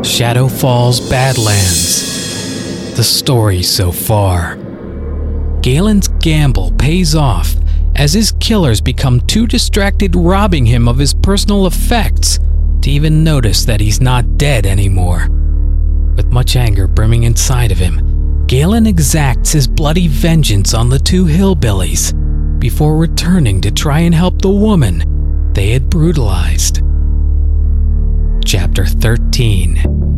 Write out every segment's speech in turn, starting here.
Shadow Falls Badlands. The story so far. Galen's gamble pays off as his killers become too distracted robbing him of his personal effects to even notice that he's not dead anymore. With much anger brimming inside of him, Galen exacts his bloody vengeance on the two hillbillies before returning to try and help the woman they had brutalized. Chapter 13.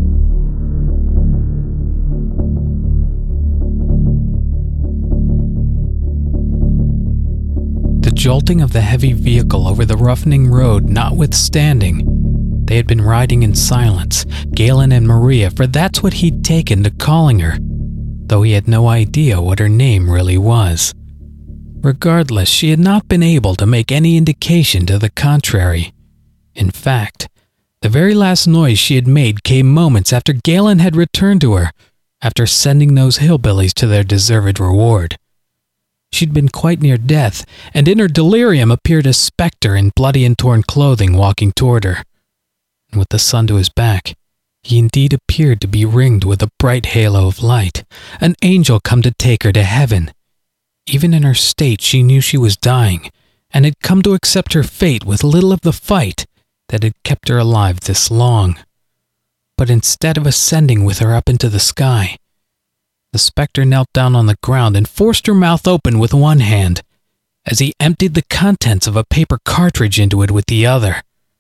The jolting of the heavy vehicle over the roughening road notwithstanding, they had been riding in silence, Galen and Maria, for that's what he'd taken to calling her, though he had no idea what her name really was. Regardless, she had not been able to make any indication to the contrary. In fact, the very last noise she had made came moments after Galen had returned to her, after sending those hillbillies to their deserved reward. She'd been quite near death, and in her delirium appeared a specter in bloody and torn clothing walking toward her. And with the sun to his back, he indeed appeared to be ringed with a bright halo of light, an angel come to take her to heaven. Even in her state she knew she was dying, and had come to accept her fate with little of the fight that had kept her alive this long. But instead of ascending with her up into the sky, the specter knelt down on the ground and forced her mouth open with one hand, as he emptied the contents of a paper cartridge into it with the other.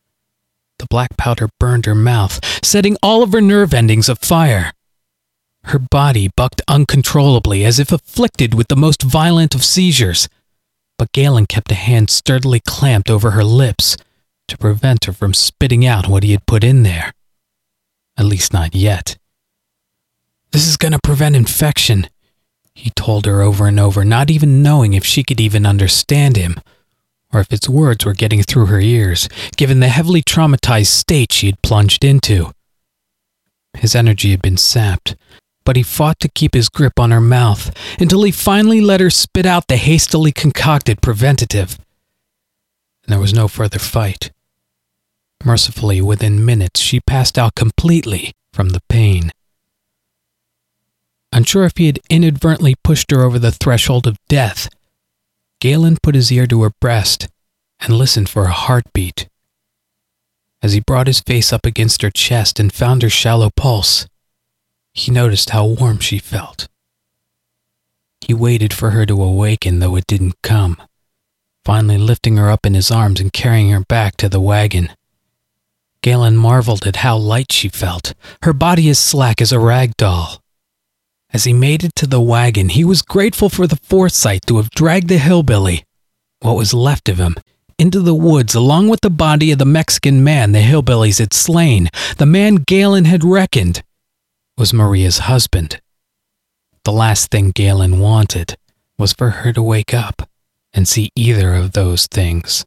The black powder burned her mouth, setting all of her nerve endings afire. Her body bucked uncontrollably as if afflicted with the most violent of seizures, but Galen kept a hand sturdily clamped over her lips to prevent her from spitting out what he had put in there. At least not yet. "This is going to prevent infection," he told her over and over, not even knowing if she could even understand him, or if his words were getting through her ears, given the heavily traumatized state she had plunged into. His energy had been sapped, but he fought to keep his grip on her mouth until he finally let her spit out the hastily concocted preventative. And there was no further fight. Mercifully, within minutes, she passed out completely from the pain. Unsure if he had inadvertently pushed her over the threshold of death, Galen put his ear to her breast and listened for a heartbeat. As he brought his face up against her chest and found her shallow pulse, he noticed how warm she felt. He waited for her to awaken, though it didn't come, finally lifting her up in his arms and carrying her back to the wagon. Galen marveled at how light she felt, her body as slack as a rag doll. As he made it to the wagon, he was grateful for the foresight to have dragged the hillbilly, what was left of him, into the woods along with the body of the Mexican man the hillbillies had slain. The man Galen had reckoned was Maria's husband. The last thing Galen wanted was for her to wake up and see either of those things.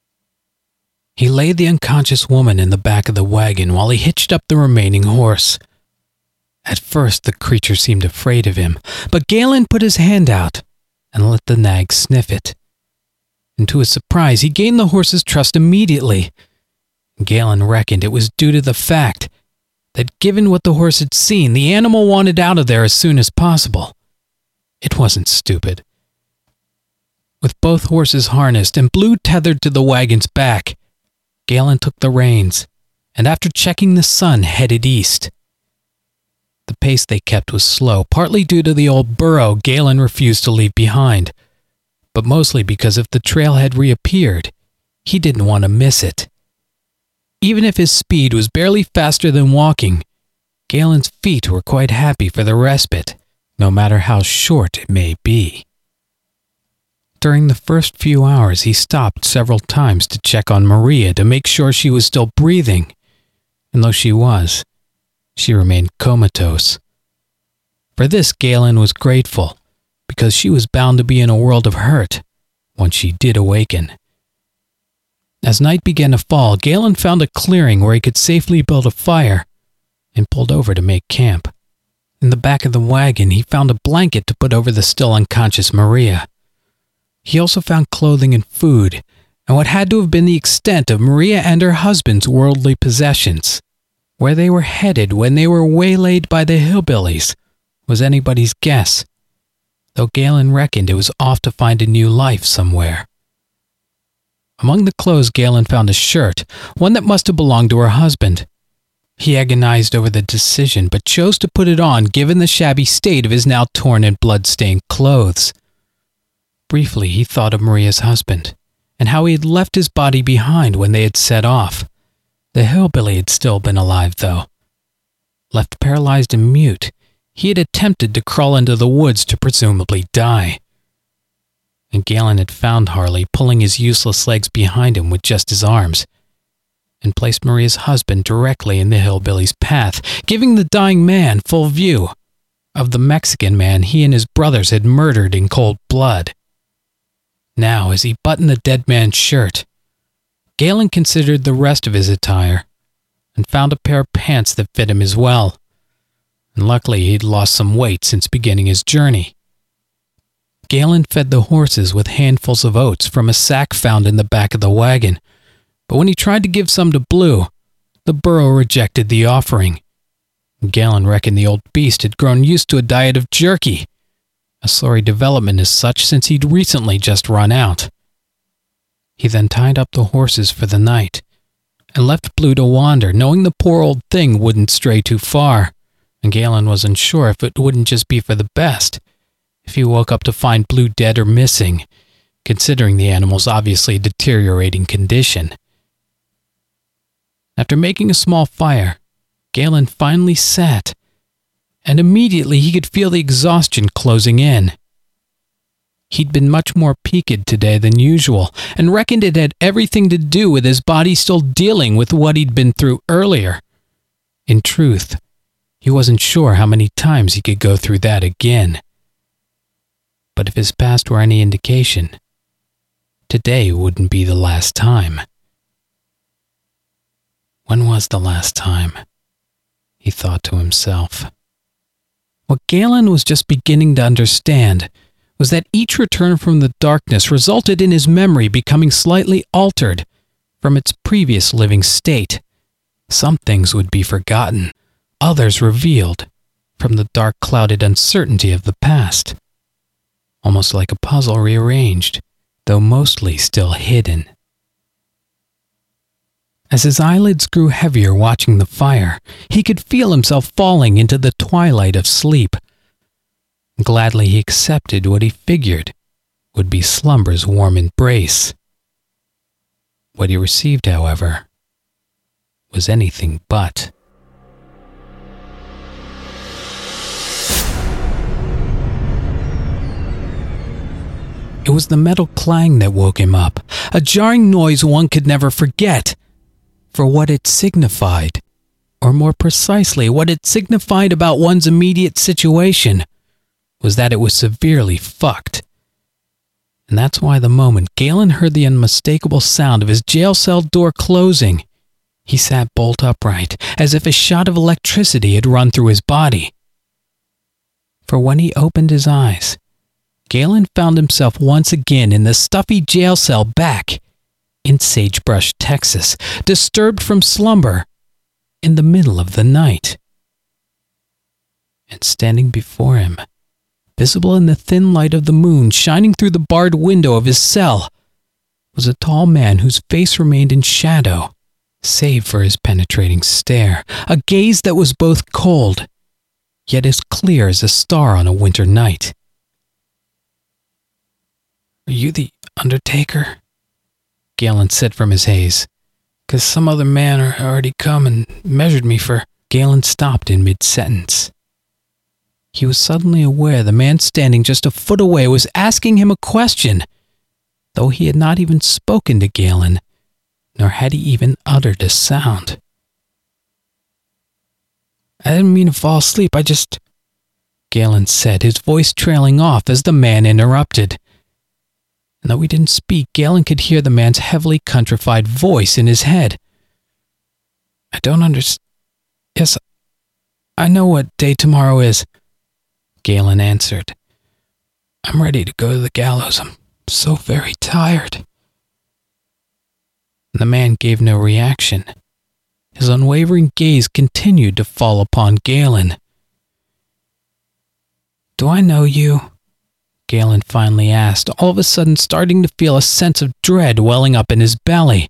He laid the unconscious woman in the back of the wagon while he hitched up the remaining horse. At first, the creature seemed afraid of him, but Galen put his hand out and let the nag sniff it. And to his surprise, he gained the horse's trust immediately. Galen reckoned it was due to the fact that given what the horse had seen, the animal wanted out of there as soon as possible. It wasn't stupid. With both horses harnessed and Blue tethered to the wagon's back, Galen took the reins, and after checking the sun, headed east. The pace they kept was slow, partly due to the old burro Galen refused to leave behind, but mostly because if the trail had reappeared, he didn't want to miss it. Even if his speed was barely faster than walking, Galen's feet were quite happy for the respite, no matter how short it may be. During the first few hours, he stopped several times to check on Maria to make sure she was still breathing, and though she was, she remained comatose. For this, Galen was grateful, because she was bound to be in a world of hurt once she did awaken. As night began to fall, Galen found a clearing where he could safely build a fire and pulled over to make camp. In the back of the wagon, he found a blanket to put over the still unconscious Maria. He also found clothing and food, and what had to have been the extent of Maria and her husband's worldly possessions. Where they were headed when they were waylaid by the hillbillies was anybody's guess, though Galen reckoned it was off to find a new life somewhere. Among the clothes, Galen found a shirt, one that must have belonged to her husband. He agonized over the decision, but chose to put it on given the shabby state of his now torn and blood-stained clothes. Briefly, he thought of Maria's husband, and how he had left his body behind when they had set off. The hillbilly had still been alive, though. Left paralyzed and mute, he had attempted to crawl into the woods to presumably die. And Galen had found Harley pulling his useless legs behind him with just his arms, and placed Maria's husband directly in the hillbilly's path, giving the dying man full view of the Mexican man he and his brothers had murdered in cold blood. Now, as he buttoned the dead man's shirt, Galen considered the rest of his attire and found a pair of pants that fit him as well. And luckily he'd lost some weight since beginning his journey. Galen fed the horses with handfuls of oats from a sack found in the back of the wagon, but when he tried to give some to Blue, the burro rejected the offering. Galen reckoned the old beast had grown used to a diet of jerky, a sorry development as such since he'd recently just run out. He then tied up the horses for the night and left Blue to wander, knowing the poor old thing wouldn't stray too far, and Galen wasn't sure if it wouldn't just be for the best if he woke up to find Blue dead or missing, considering the animal's obviously deteriorating condition. After making a small fire, Galen finally sat, and immediately he could feel the exhaustion closing in. He'd been much more peaked today than usual, and reckoned it had everything to do with his body still dealing with what he'd been through earlier. In truth, he wasn't sure how many times he could go through that again. But if his past were any indication, today wouldn't be the last time. When was the last time? He thought to himself. What Galen was just beginning to understand was that each return from the darkness resulted in his memory becoming slightly altered from its previous living state. Some things would be forgotten, others revealed from the dark clouded uncertainty of the past. Almost like a puzzle rearranged, though mostly still hidden. As his eyelids grew heavier watching the fire, he could feel himself falling into the twilight of sleep. Gladly he accepted what he figured would be slumber's warm embrace. What he received, however, was anything but. It was the metal clang that woke him up, a jarring noise one could never forget, for what it signified, or more precisely, what it signified about one's immediate situation, was that it was severely fucked. And that's why the moment Galen heard the unmistakable sound of his jail cell door closing, he sat bolt upright, as if a shot of electricity had run through his body. For when he opened his eyes, Galen found himself once again in the stuffy jail cell back in Sagebrush, Texas, disturbed from slumber in the middle of the night. And standing before him, visible in the thin light of the moon shining through the barred window of his cell, was a tall man whose face remained in shadow, save for his penetrating stare, a gaze that was both cold, yet as clear as a star on a winter night. "Are you the Undertaker?" Galen said from his haze. "'Cause some other man already come and measured me for—" Galen stopped in mid-sentence. He was suddenly aware the man standing just a foot away was asking him a question, though he had not even spoken to Galen, nor had he even uttered a sound. "I didn't mean to fall asleep, I just—" Galen said, his voice trailing off as the man interrupted. And though he didn't speak, Galen could hear the man's heavily countrified voice in his head. "I don't understand. Yes, I know what day tomorrow is," Galen answered. "I'm ready to go to the gallows. I'm so very tired." The man gave no reaction. His unwavering gaze continued to fall upon Galen. "Do I know you?" Galen finally asked, all of a sudden starting to feel a sense of dread welling up in his belly.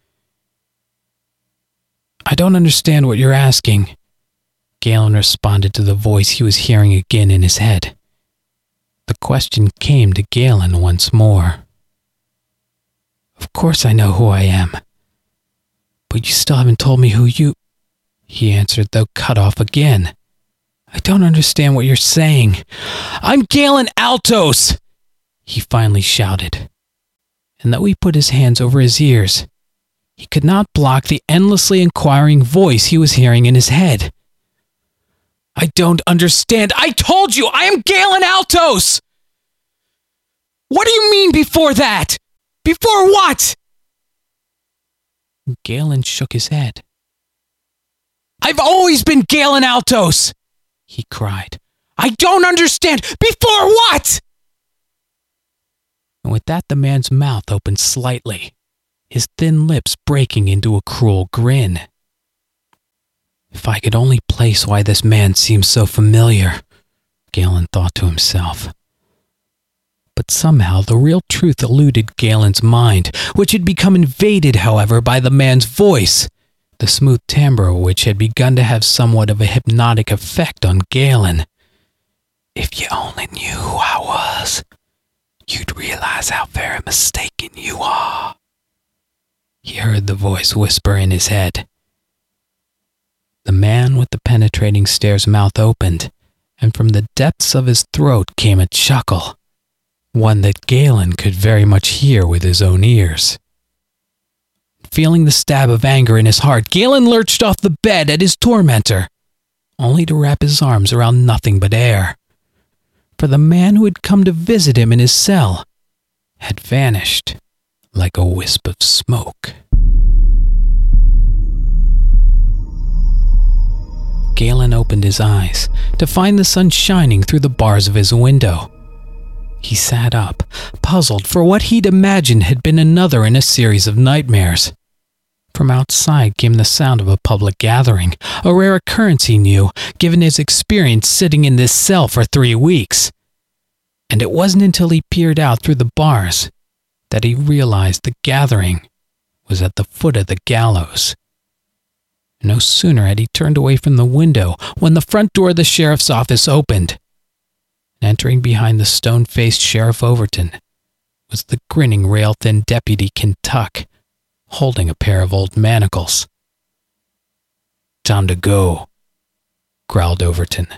"I don't understand what you're asking," Galen responded to the voice he was hearing again in his head. The question came to Galen once more. "Of course I know who I am. But you still haven't told me who you—" he answered, though cut off again. "I don't understand what you're saying." "I'm Galen Altos!" he finally shouted. And though he put his hands over his ears, he could not block the endlessly inquiring voice he was hearing in his head. "I don't understand. I told you I am Galen Altos!" "What do you mean before that? Before what?" Galen shook his head. "I've always been Galen Altos!" he cried. "I don't understand. Before what?" And with that, the man's mouth opened slightly, his thin lips breaking into a cruel grin. If I could only place why this man seems so familiar, Galen thought to himself. But somehow the real truth eluded Galen's mind, which had become invaded, however, by the man's voice, the smooth timbre of which had begun to have somewhat of a hypnotic effect on Galen. "If you only knew who I was, you'd realize how very mistaken you are," he heard the voice whisper in his head. The man with the penetrating stare's mouth opened, and from the depths of his throat came a chuckle, one that Galen could very much hear with his own ears. Feeling the stab of anger in his heart, Galen lurched off the bed at his tormentor, only to wrap his arms around nothing but air. For the man who had come to visit him in his cell had vanished like a wisp of smoke. Galen opened his eyes to find the sun shining through the bars of his window. He sat up, puzzled for what he'd imagined had been another in a series of nightmares. From outside came the sound of a public gathering, a rare occurrence he knew, given his experience sitting in this cell for 3 weeks. And it wasn't until he peered out through the bars that he realized the gathering was at the foot of the gallows. No sooner had he turned away from the window when the front door of the sheriff's office opened. Entering behind the stone-faced Sheriff Overton was the grinning, rail-thin Deputy Kentuck, holding a pair of old manacles. "Time to go," growled Overton.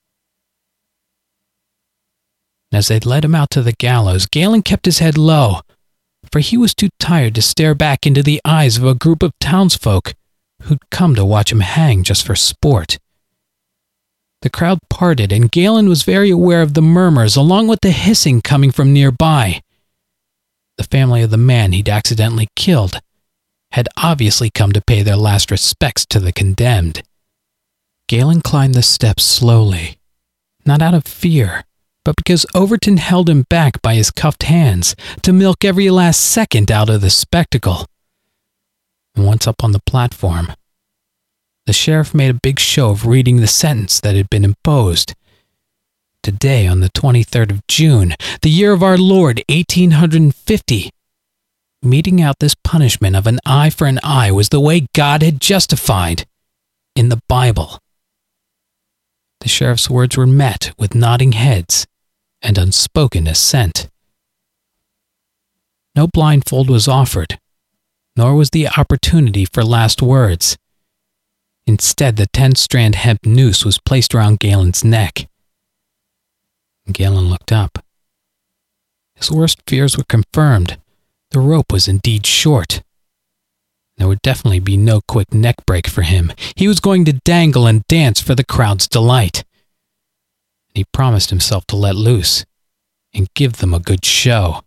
As they led him out to the gallows, Galen kept his head low, for he was too tired to stare back into the eyes of a group of townsfolk who'd come to watch him hang just for sport. The crowd parted, and Galen was very aware of the murmurs along with the hissing coming from nearby. The family of the man he'd accidentally killed had obviously come to pay their last respects to the condemned. Galen climbed the steps slowly, not out of fear, but because Overton held him back by his cuffed hands to milk every last second out of the spectacle. And once up on the platform, the sheriff made a big show of reading the sentence that had been imposed. Today, on the 23rd of June, the year of our Lord, 1850, meting out this punishment of an eye for an eye was the way God had justified in the Bible. The sheriff's words were met with nodding heads and unspoken assent. No blindfold was offered, nor was the opportunity for last words. Instead, the 10-strand hemp noose was placed around Galen's neck. Galen looked up. His worst fears were confirmed. The rope was indeed short. There would definitely be no quick neck break for him. He was going to dangle and dance for the crowd's delight. He promised himself to let loose and give them a good show.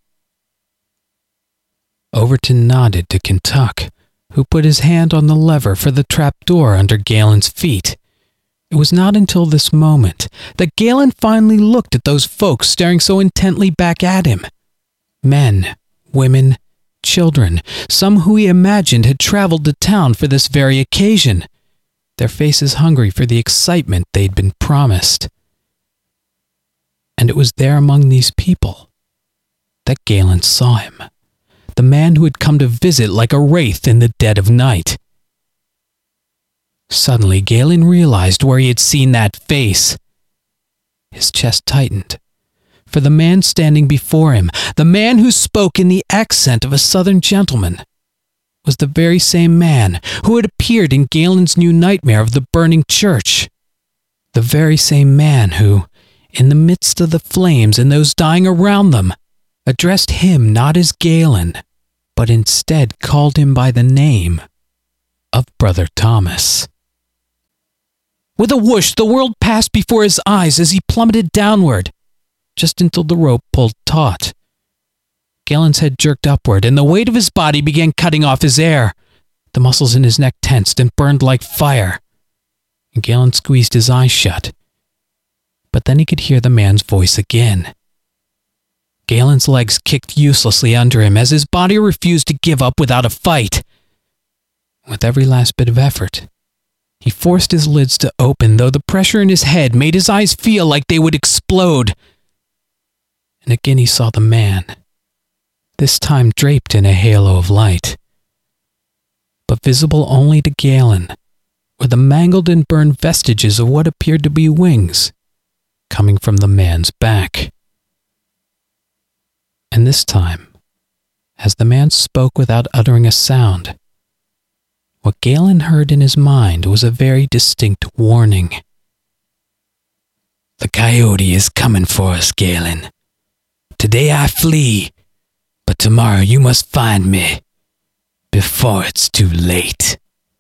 Overton nodded to Kentuck, who put his hand on the lever for the trapdoor under Galen's feet. It was not until this moment that Galen finally looked at those folks staring so intently back at him. Men, women, children, some who he imagined had traveled to town for this very occasion, their faces hungry for the excitement they'd been promised. And it was there among these people that Galen saw him, the man who had come to visit like a wraith in the dead of night. Suddenly, Galen realized where he had seen that face. His chest tightened, for the man standing before him, the man who spoke in the accent of a southern gentleman, was the very same man who had appeared in Galen's new nightmare of the burning church. The very same man who, in the midst of the flames and those dying around them, addressed him not as Galen, but instead called him by the name of Brother Thomas. With a whoosh, the world passed before his eyes as he plummeted downward, just until the rope pulled taut. Galen's head jerked upward, and the weight of his body began cutting off his air. The muscles in his neck tensed and burned like fire. And Galen squeezed his eyes shut. But then he could hear the man's voice again. Galen's legs kicked uselessly under him as his body refused to give up without a fight. With every last bit of effort, he forced his lids to open, though the pressure in his head made his eyes feel like they would explode. And again he saw the man, this time draped in a halo of light. But visible only to Galen were the mangled and burned vestiges of what appeared to be wings coming from the man's back. And this time, as the man spoke without uttering a sound, what Galen heard in his mind was a very distinct warning. "The coyote is coming for us, Galen. Today I flee, but tomorrow you must find me before it's too late."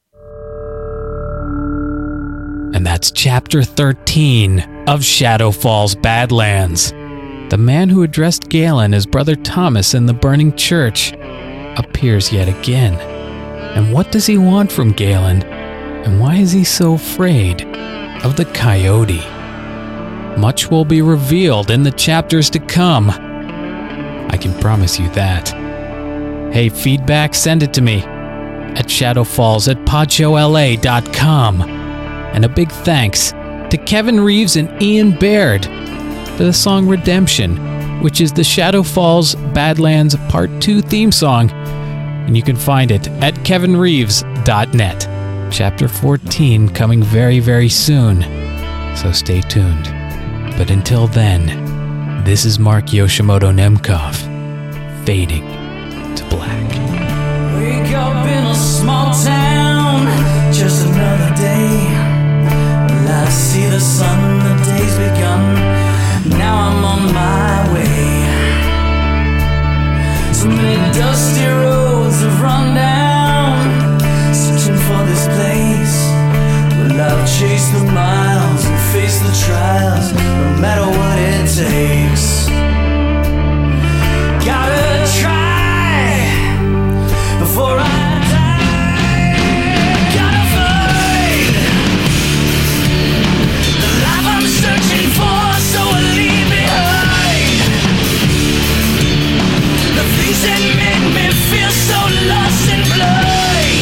And that's chapter 13 of Shadow Falls Badlands. The man who addressed Galen as Brother Thomas in the burning church appears yet again. And what does he want from Galen? And why is he so afraid of the coyote? Much will be revealed in the chapters to come. I can promise you that. Hey, feedback, send it to me at shadowfalls@podshowla.com. And a big thanks to Kevin Reeves and Ian Baird for the song Redemption, which is the Shadow Falls Badlands Part 2 theme song. And you can find it at kevinreeves.net. Chapter 14 coming very, very soon, so stay tuned. But until then, this is Mark Yoshimoto Nemkov, fading to black. Wake up in a small town, just another day. Well, I see the sun, the day's begun. Now I'm on my way. So many dusty roads have run down, searching for this place. Well, I've chased the miles and faced the trials, no matter what it takes. Gotta try before I die. Gotta find the life I'm searching for, so I leave behind the things that make me feel so lost in blood.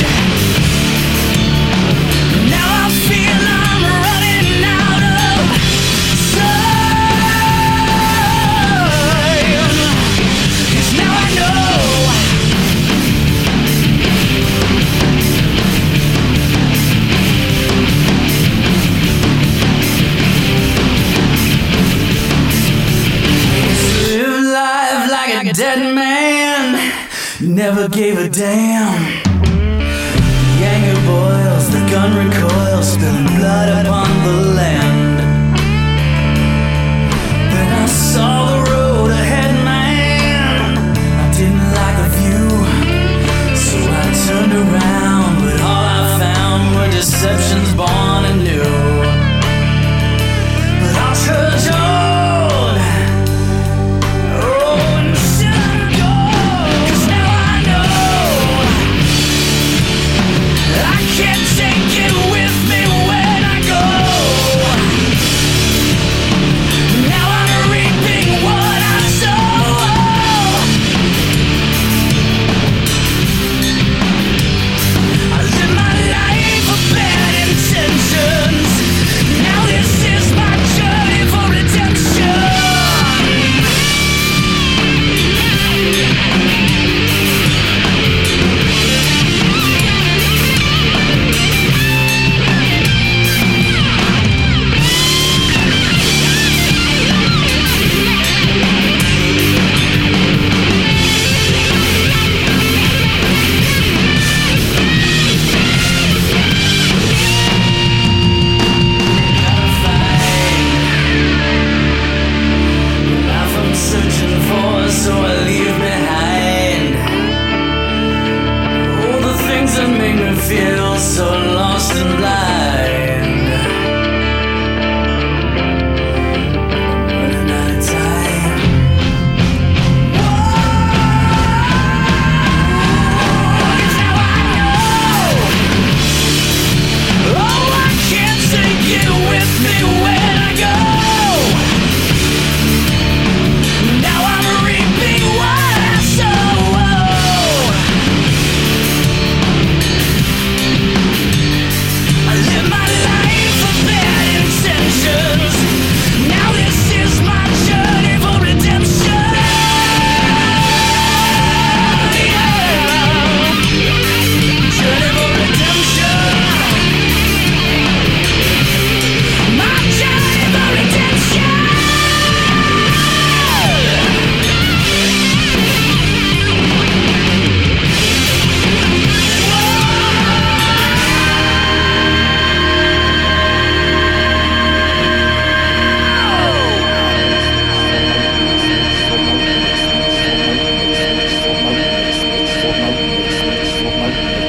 Now I feel I'm running out of time, 'cause now I know live life like a dead man, never gave a damn. The anger boils, the gun recoils, spilling blood upon the land. Then I saw the road ahead, man. I didn't like the view, so I turned around, but all I found were deceptions born anew. But I'll trudge on. me when I go. Now I'm reaping what I sow. I live my life with bad intentions. Now this is my journey for redemption. Journey for redemption. My journey for redemption.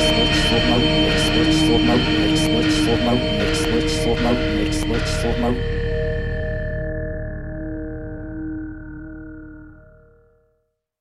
Mode.